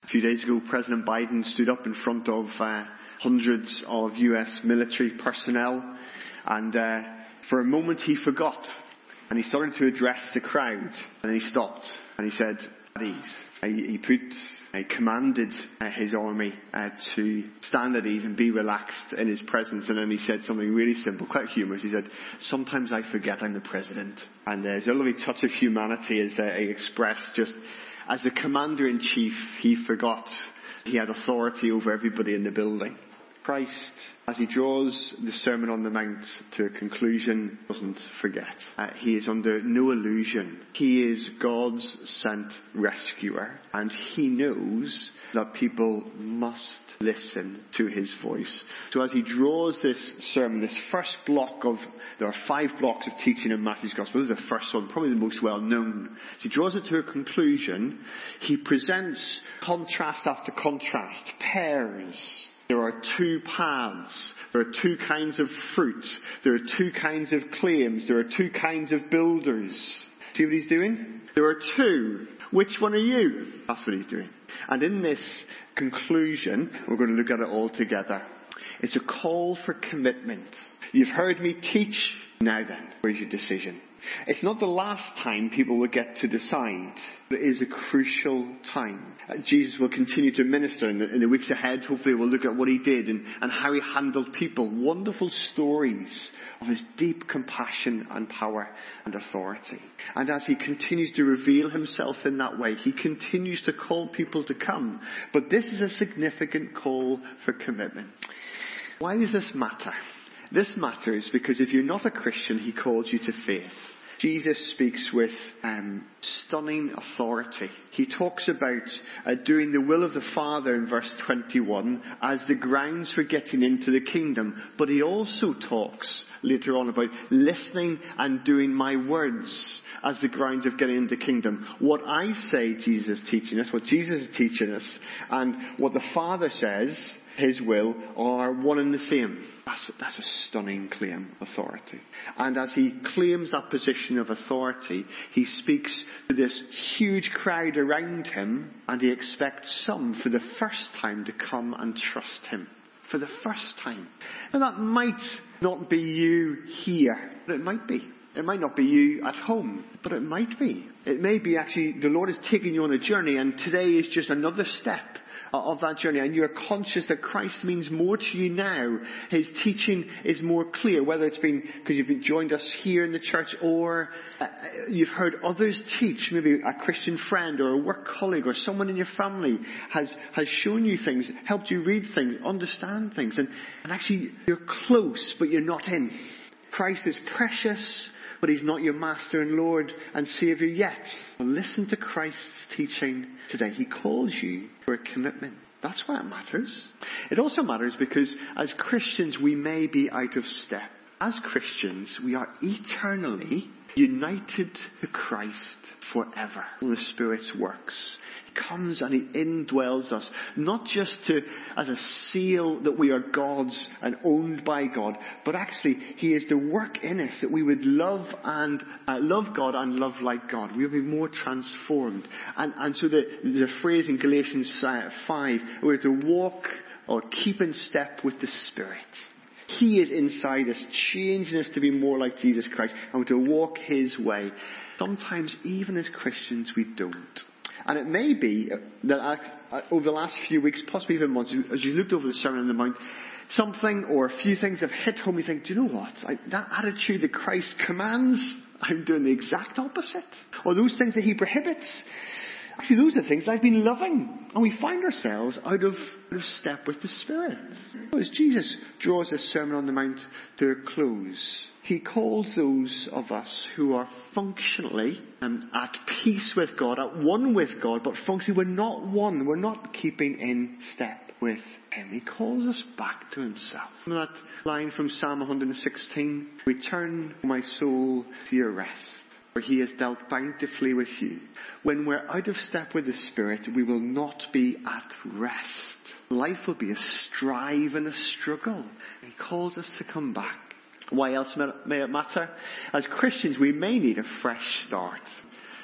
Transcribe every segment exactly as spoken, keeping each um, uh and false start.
A few days ago, President Biden stood up in front of uh, hundreds of U S military personnel, and uh, for a moment he forgot, and he started to address the crowd, and then he stopped, and he said, at ease. He, he put, he commanded uh, his army uh, to stand at ease and be relaxed in his presence, and then he said something really simple, quite humorous. He said, sometimes I forget I'm the president. And uh, there's a lovely touch of humanity as uh, he expressed, just as the commander-in-chief, he forgot he had authority over everybody in the building. Christ, as he draws the Sermon on the Mount to a conclusion, doesn't forget. Uh, he is under no illusion. He is God's sent rescuer, and he knows that people must listen to his voice. So as he draws this sermon, this first block of, there are five blocks of teaching in Matthew's Gospel. This is the first one, probably the most well known. As he draws it to a conclusion, he presents contrast after contrast, pairs. There are two paths. There are two kinds of fruit. There are two kinds of claims. There are two kinds of builders. See what he's doing? There are two. Which one are you? That's what he's doing. And in this conclusion, we're going to look at it all together. It's a call for commitment. You've heard me teach. Now then, where's your decision? It's not the last time people will get to decide. It is a crucial time. Uh, Jesus will continue to minister in the, in the weeks ahead. Hopefully we'll look at what he did and, and how he handled people. Wonderful stories of his deep compassion and power and authority. And as he continues to reveal himself in that way, he continues to call people to come. But this is a significant call for commitment. Why does this matter? This matters because if you're not a Christian, he calls you to faith. Jesus speaks with um, stunning authority. He talks about uh, doing the will of the Father in verse twenty-one as the grounds for getting into the kingdom. But he also talks later on about listening and doing my words as the grounds of getting into the kingdom. What I say, Jesus is teaching us, what Jesus is teaching us, and what the Father says, his will, are one and the same. That's, that's a stunning claim, authority. And as he claims that position of authority, he speaks to this huge crowd around him, and he expects some for the first time to come and trust him. For the first time. And that might not be you here, but it might be. It might not be you at home, but it might be. It may be actually the Lord is taking you on a journey, and today is just another step of that journey, and you're conscious that Christ means more to you now. His teaching is more clear, whether it's been because you've joined us here in the church, or uh, you've heard others teach, maybe a Christian friend or a work colleague or someone in your family has, has shown you things, helped you read things, understand things, and, and actually you're close, but you're not in. Christ is precious, but he's not your master and Lord and Saviour yet. Well, listen to Christ's teaching today. He calls you for a commitment. That's why it matters. It also matters because as Christians we may be out of step. As Christians we are eternally united to Christ forever. The Spirit's works. He comes and he indwells us, not just to as a seal that we are God's and owned by God, but actually he is to work in us that we would love and uh, love God and love like God. We will be more transformed. And, and so the, the phrase in Galatians uh, five, we're to walk or keep in step with the Spirit. He is inside us, changing us to be more like Jesus Christ, and to walk his way. Sometimes, even as Christians, we don't. And it may be that over the last few weeks, possibly even months, as you looked over the Sermon on the Mount, something or a few things have hit home. You think, do you know what? I, that attitude that Christ commands, I'm doing the exact opposite. Or those things that he prohibits, actually those are things I've been loving. And we find ourselves out of, out of step with the Spirit. As Jesus draws this Sermon on the Mount to a close, he calls those of us who are functionally um, at peace with God, at one with God, but functionally we're not one. We're not keeping in step with him. He calls us back to himself. That line from Psalm one sixteen, return, my soul, to your rest, for he has dealt bountifully with you. When we're out of step with the Spirit, we will not be at rest. Life will be a strive and a struggle. He calls us to come back. Why else may it matter? As Christians, we may need a fresh start.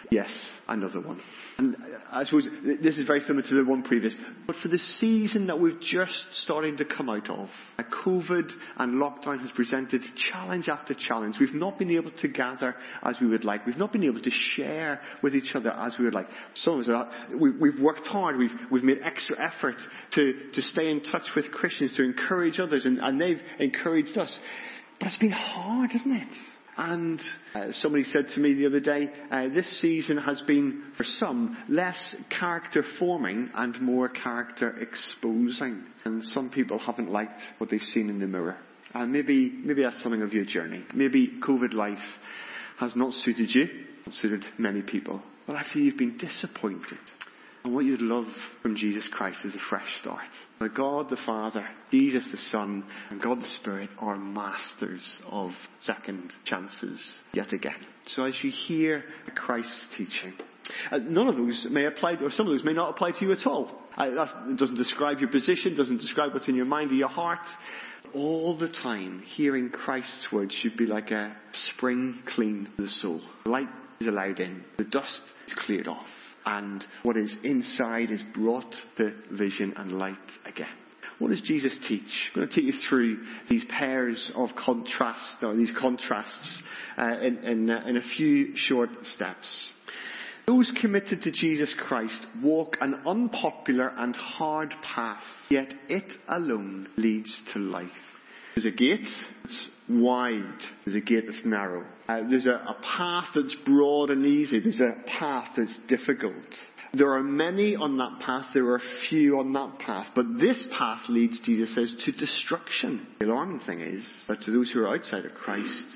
Yes, another one. And I suppose this is very similar to the one previous. But for the season that we've just started to come out of, COVID and lockdown has presented challenge after challenge. We've not been able to gather as we would like. We've not been able to share with each other as we would like. Some of us, we've worked hard. We've, we've made extra effort to, to stay in touch with Christians, to encourage others, and, and they've encouraged us. But it's been hard, isn't it? And uh, somebody said to me the other day, uh, this season has been, for some, less character forming and more character exposing. And some people haven't liked what they've seen in the mirror. And maybe, maybe that's something of your journey. Maybe COVID life has not suited you, not suited many people. But actually you've been disappointed. And what you'd love from Jesus Christ is a fresh start. The God the Father, Jesus the Son, and God the Spirit are masters of second chances yet again. So as you hear Christ's teaching, uh, none of those may apply, or some of those may not apply to you at all. Uh, that it doesn't describe your position, doesn't describe what's in your mind or your heart. All the time, hearing Christ's words should be like a spring clean to the soul. Light is allowed in. The dust is cleared off. And what is inside is brought to vision and light again. What does Jesus teach? I'm going to take you through these pairs of contrasts, or these contrasts, uh, in, in, uh, in a few short steps. Those committed to Jesus Christ walk an unpopular and hard path, yet it alone leads to life. There's a gate that's wide. There's a gate that's narrow. Uh, there's a, a path that's broad and easy. There's a path that's difficult. There are many on that path. There are few on that path. But this path leads, Jesus says, to destruction. The alarming thing is that to those who are outside of Christ,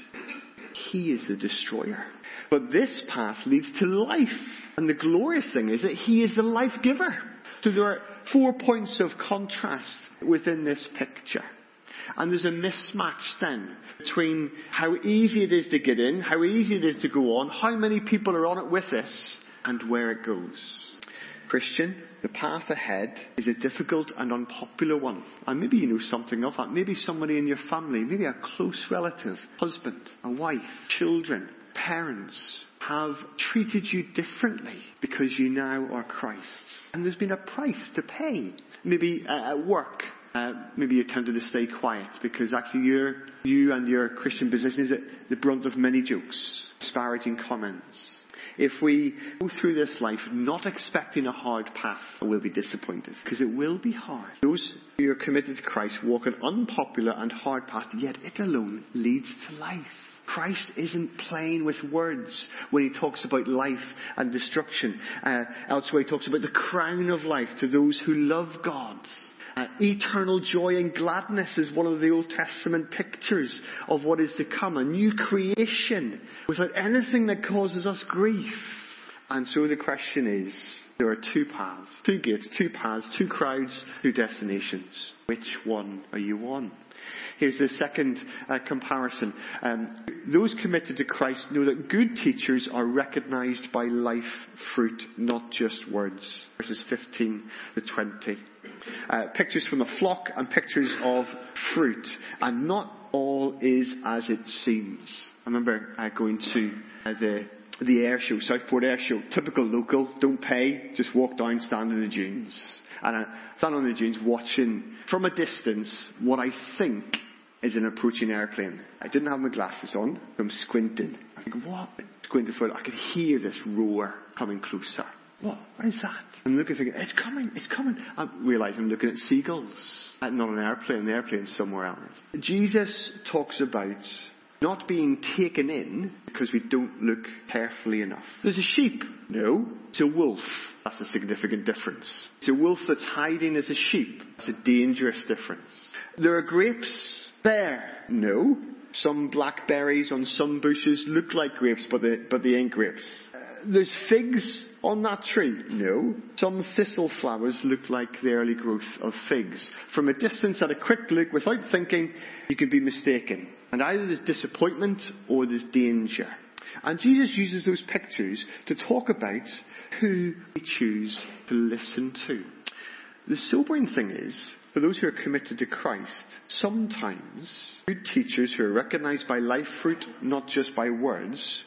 He is the destroyer. But this path leads to life. And the glorious thing is that He is the life giver. So there are four points of contrast within this picture. And there's a mismatch then between how easy it is to get in, how easy it is to go on, how many people are on it with us, and where it goes. Christian, the path ahead is a difficult and unpopular one. And maybe you know something of that. Maybe somebody in your family, maybe a close relative, husband, a wife, children, parents have treated you differently because you now are Christ's. And there's been a price to pay. Maybe uh, at work. Uh, maybe you're tempted to stay quiet because actually you're, you and your Christian position is at the brunt of many jokes, disparaging comments. If we go through this life not expecting a hard path, we'll be disappointed because it will be hard. Those who are committed to Christ walk an unpopular and hard path, yet it alone leads to life. Christ isn't playing with words when He talks about life and destruction. Uh, elsewhere He talks about the crown of life to those who love God. Uh, eternal joy and gladness is one of the Old Testament pictures of what is to come. A new creation without anything that causes us grief. And so the question is, there are two paths, two gates, two paths, two crowds, two destinations. Which one are you on? Here's the second uh, comparison. Um, those committed to Christ know that good teachers are recognized by life fruit, not just words. Verses fifteen to twenty. Uh, pictures from a flock and pictures of fruit. And not all is as it seems. I remember uh, going to uh, the the air show, Southport Air Show. Typical local, don't pay, just walk down, stand in the dunes. And I stand on the dunes watching from a distance what I think is an approaching airplane. I didn't have my glasses on. I'm squinting. I think, what? Squinting for it. I could hear this roar coming closer. What? What is that? I'm looking, thinking, it's coming, it's coming. I realise I'm looking at seagulls. Not an airplane. The airplane's somewhere else. Jesus talks about not being taken in because we don't look carefully enough. There's a sheep. No. It's a wolf. That's a significant difference. It's a wolf that's hiding as a sheep. That's a dangerous difference. There are grapes there. No. Some blackberries on some bushes look like grapes, but they, but they ain't grapes. Uh, there's figs on that tree. No. Some thistle flowers look like the early growth of figs. From a distance, at a quick look, without thinking, you can be mistaken. And either there's disappointment or there's danger. And Jesus uses those pictures to talk about who we choose to listen to. The sobering thing is, for those who are committed to Christ, sometimes good teachers who are recognized by life fruit, not just by words,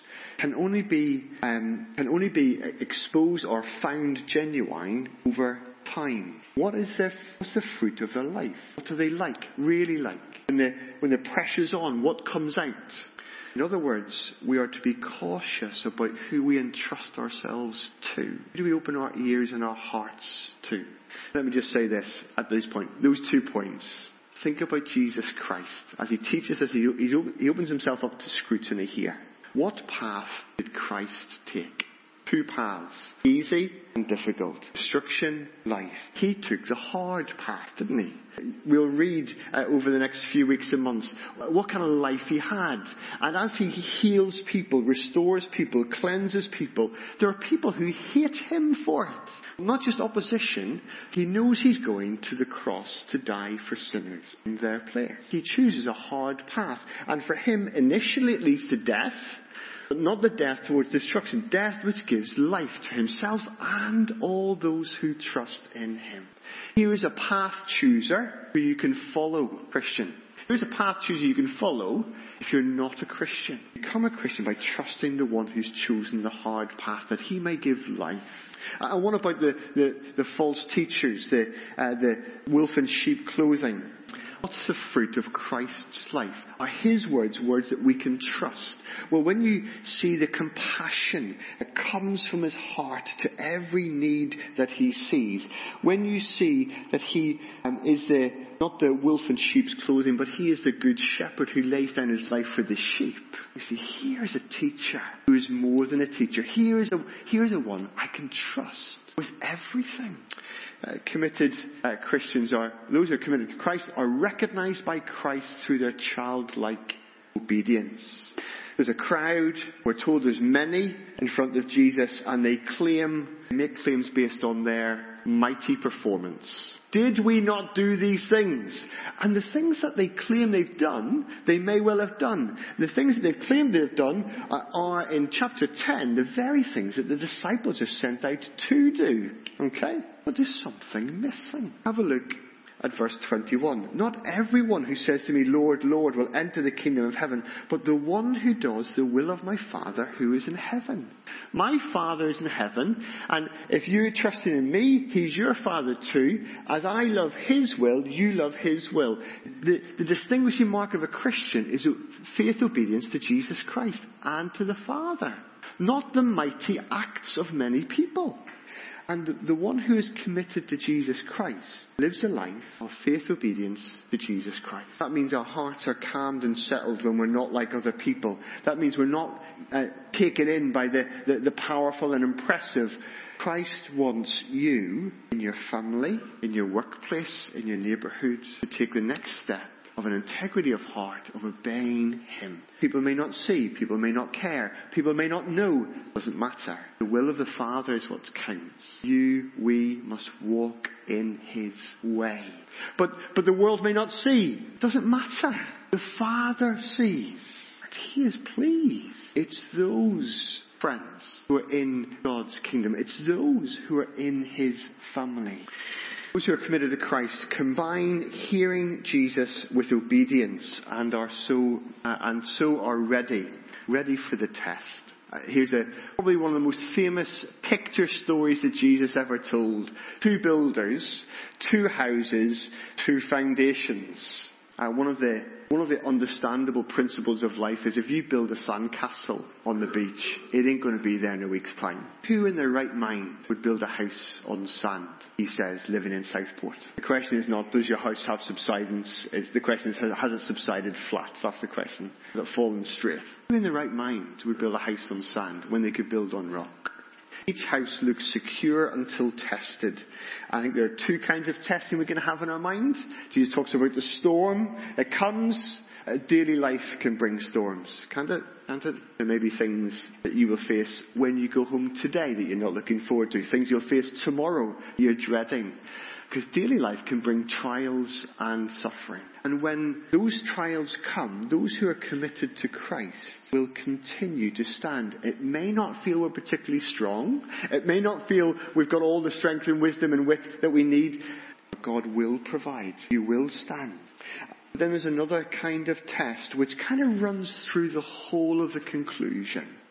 can only be um, can only be exposed or found genuine over time. What is their what's the fruit of their life? What do they like? Really like? When the when the pressure's on, what comes out? In other words, we are to be cautious about who we entrust ourselves to. Who do we open our ears and our hearts to? Let me just say this at this point. Those two points. Think about Jesus Christ as he teaches us, he, he opens himself up to scrutiny here. What path did Christ take? Two paths. Easy and difficult. Destruction, life. He took the hard path, didn't he? We'll read uh, over the next few weeks and months what kind of life he had. And as he heals people, restores people, cleanses people, there are people who hate him for it. Not just opposition. He knows he's going to the cross to die for sinners in their place. He chooses a hard path. And for him, initially it leads to death. But not the death towards destruction. Death which gives life to himself and all those who trust in him. Here is a path chooser who you can follow, Christian. Here's a path chooser you can follow if you're not a Christian. Become a Christian by trusting the one who's chosen the hard path that he may give life. And what about the, the, the false teachers, the, uh, the wolf in sheep clothing? What's the fruit of Christ's life? Are his words words that we can trust? Well, when you see the compassion that comes from his heart to every need that he sees, when you see that he um, is the not the wolf in sheep's clothing, but he is the good shepherd who lays down his life for the sheep. You see, here's a teacher who is more than a teacher. Here's a, here's a one I can trust with everything. Uh, committed uh, Christians are, those who are committed to Christ are recognized by Christ through their childlike obedience. There's a crowd, we're told there's many in front of Jesus, and they claim, make claims based on their mighty performance. Did we not do these things? And the things that they claim they've done, they may well have done. The things that they've claimed they've done are, are in chapter ten, the very things that the disciples are sent out to do. Okay? But there's something missing. Have a look at verse twenty-one. Not everyone who says to me, Lord, Lord, will enter the kingdom of heaven, but the one who does the will of my Father who is in heaven. My Father is in heaven, and if you're trusting in me, he's your Father too. As I love his will, you love his will. The, the distinguishing mark of a Christian is faith obedience to Jesus Christ and to the Father, not the mighty acts of many people. And the one who is committed to Jesus Christ lives a life of faith obedience to Jesus Christ. That means our hearts are calmed and settled when we're not like other people. That means we're not uh, taken in by the, the, the powerful and impressive. Christ wants you in your family, in your workplace, in your neighbourhood to take the next step of an integrity of heart, of obeying him. People may not see, people may not care, people may not know. It doesn't matter. The will of the Father is what counts. You, we must walk in his way. But, but the world may not see. It doesn't matter. The Father sees. And he is pleased. It's those friends who are in God's kingdom. It's those who are in his family. Those who are committed to Christ combine hearing Jesus with obedience and are so uh, and so are ready, ready for the test. Uh, here's a probably one of the most famous picture stories that Jesus ever told: two builders, two houses, two foundations. Uh, one of the one of the understandable principles of life is if you build a sandcastle on the beach, it ain't going to be there in a week's time. Who in their right mind would build a house on sand? He says, living in Southport. The question is not, does your house have subsidence? It's, the question is, has it subsided flat? That's the question. Has it fallen straight? Who in their right mind would build a house on sand when they could build on rock? Each house looks secure until tested. I think there are two kinds of testing we're going to have in our minds. Jesus talks about the storm that comes. Uh, daily life can bring storms, can't it? Can't it? There may be things that you will face when you go home today that you're not looking forward to. Things you'll face tomorrow you're dreading. Because daily life can bring trials and suffering. And when those trials come, those who are committed to Christ will continue to stand. It may not feel we're particularly strong. It may not feel we've got all the strength and wisdom and wit that we need. But God will provide. You will stand. Then there's another kind of test which kind of runs through the whole of the conclusion.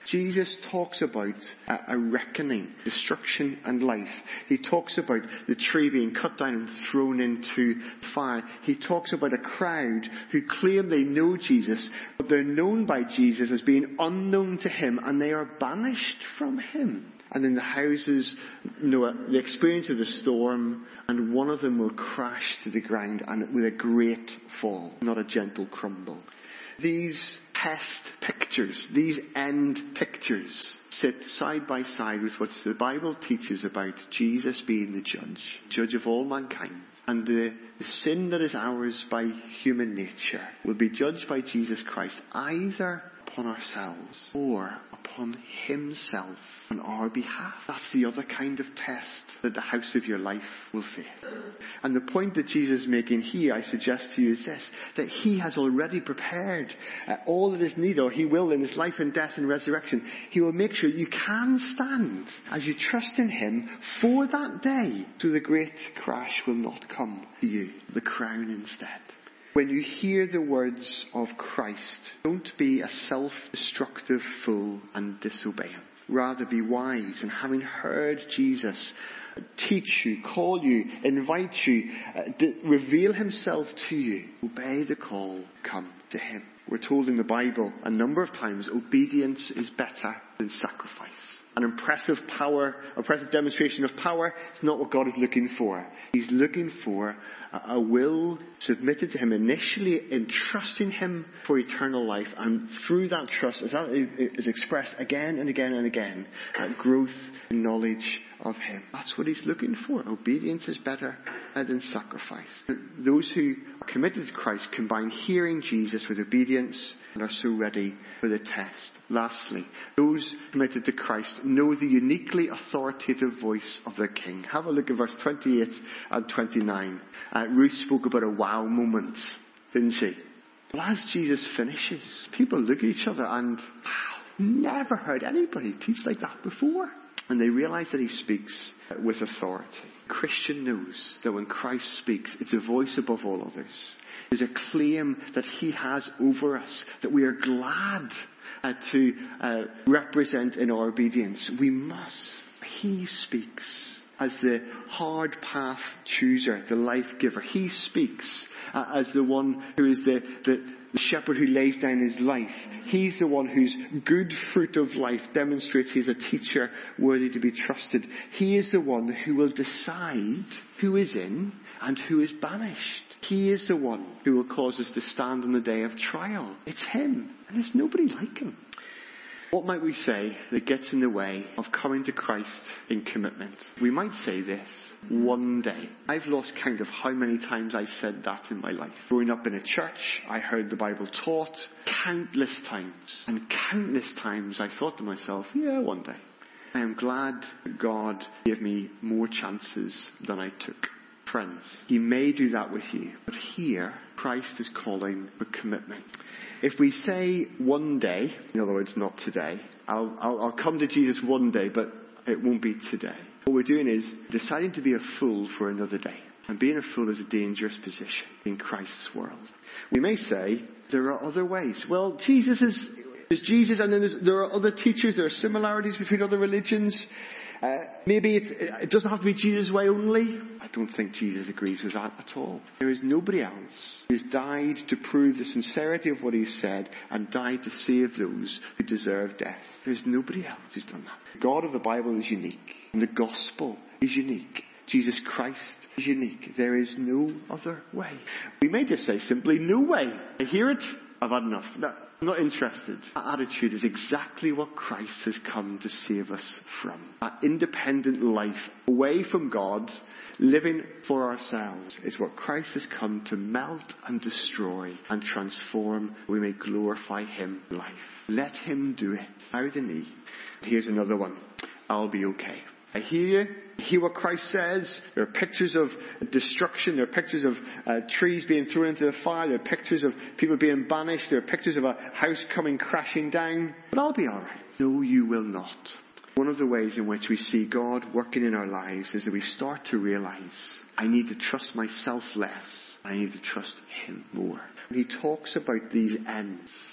Jesus talks about a, a reckoning, destruction and life. He talks about the tree being cut down and thrown into fire. He talks about a crowd who claim they know Jesus, but they're known by Jesus as being unknown to him, and they are banished from him. And in the houses, you know, the experience of the storm, and one of them will crash to the ground, and with a great fall, not a gentle crumble. These test pictures, these end pictures, sit side by side with what the Bible teaches about Jesus being the judge, judge of all mankind. And the, the sin that is ours by human nature will be judged by Jesus Christ either upon ourselves or upon himself on our behalf. That's the other kind of test that the house of your life will face. And the point that Jesus is making here, I suggest to you, is this, that he has already prepared uh, all that is needed, or he will in his life and death and resurrection. He will make sure you can stand as you trust in him for that day, so the great crash will not come to you, the crown instead. When you hear the words of Christ, don't be a self-destructive fool and disobey him. Rather be wise, and having heard Jesus teach you, call you, invite you, uh, d- reveal himself to you, obey the call, come to him. We're told in the Bible a number of times, obedience is better than sacrifice. An impressive power, impressive demonstration of power, it's not what God is looking for. He's looking for a, a will submitted to him, initially entrusting him for eternal life, and through that trust, as that is expressed again and again and again, that growth in knowledge of him. That's what he's looking for. Obedience is better than sacrifice. Those who are committed to Christ combine hearing Jesus with obedience and are so ready for the test. Lastly, those committed to Christ know the uniquely authoritative voice of their King. Have a look at verse twenty-eight and twenty-nine. Uh, Ruth spoke about a wow moment, didn't she? Well, as Jesus finishes, people look at each other and, wow, never heard anybody teach like that before. And they realize that he speaks with authority. Christian knows that when Christ speaks, it's a voice above all others. There's a claim that he has over us, that we are glad uh, to uh, represent in our obedience. We must. He speaks as the hard path chooser, the life giver. He speaks uh, as the one who is the, the, the shepherd who lays down his life. He's the one whose good fruit of life demonstrates he's a teacher worthy to be trusted. He is the one who will decide who is in and who is banished. He is the one who will cause us to stand on the day of trial. It's him, and there's nobody like him. What might we say that gets in the way of coming to Christ in commitment? We might say this, one day. I've lost count of how many times I said that in my life. Growing up in a church, I heard the Bible taught countless times. And countless times I thought to myself, yeah, one day. I am glad that God gave me more chances than I took. Friends, he may do that with you, but here, Christ is calling for commitment. If we say one day, in other words, not today, I'll, I'll, I'll come to Jesus one day, but it won't be today. What we're doing is deciding to be a fool for another day. And being a fool is a dangerous position in Christ's world. We may say, there are other ways. Well, Jesus is, is Jesus, and then there are other teachers, there are similarities between other religions. Uh, maybe it, it doesn't have to be Jesus' way only. I don't think Jesus agrees with that at all. There is nobody else who has died to prove the sincerity of what he said and died to save those who deserve death. There's nobody else who's done that. The God of the Bible is unique. And the gospel is unique. Jesus Christ is unique. There is no other way. We may just say simply, no way. I hear it. I've had enough. No, I'm not interested. That attitude is exactly what Christ has come to save us from. That independent life, away from God, living for ourselves, is what Christ has come to melt and destroy and transform. We may glorify him in life. Let him do it. Bow the knee. Here's another one. I'll be okay. I hear you. I hear what Christ says. There are pictures of destruction. There are pictures of uh, trees being thrown into the fire. There are pictures of people being banished. There are pictures of a house coming crashing down. But I'll be all right. No, you will not. One of the ways in which we see God working in our lives is that we start to realize, I need to trust myself less. I need to trust him more. When he talks about these ends,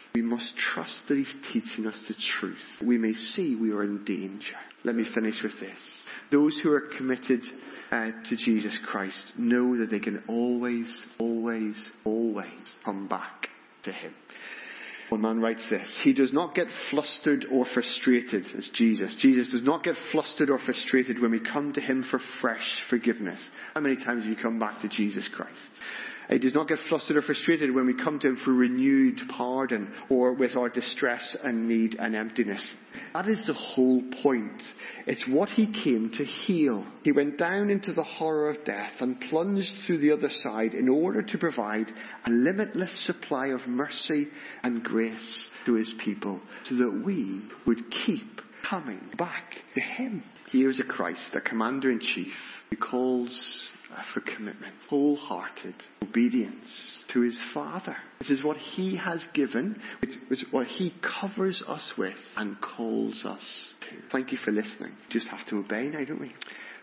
We must trust that he's teaching us the truth. We may see we are in danger. Let me finish with this. Those who are committed uh, to Jesus Christ know that they can always, always, always come back to him. One man writes this: he does not get flustered or frustrated as Jesus. Jesus does not get flustered or frustrated when we come to him for fresh forgiveness. How many times have you come back to Jesus Christ? He does not get flustered or frustrated when we come to him for renewed pardon or with our distress and need and emptiness. That is the whole point. It's what he came to heal. He went down into the horror of death and plunged through the other side in order to provide a limitless supply of mercy and grace to his people so that we would keep coming back to him. Here's a Christ, a commander-in-chief, who calls for commitment, wholehearted obedience to his Father. This is what he has given, which is what he covers us with and calls us to. Thank you for listening. We just have to obey now, don't we?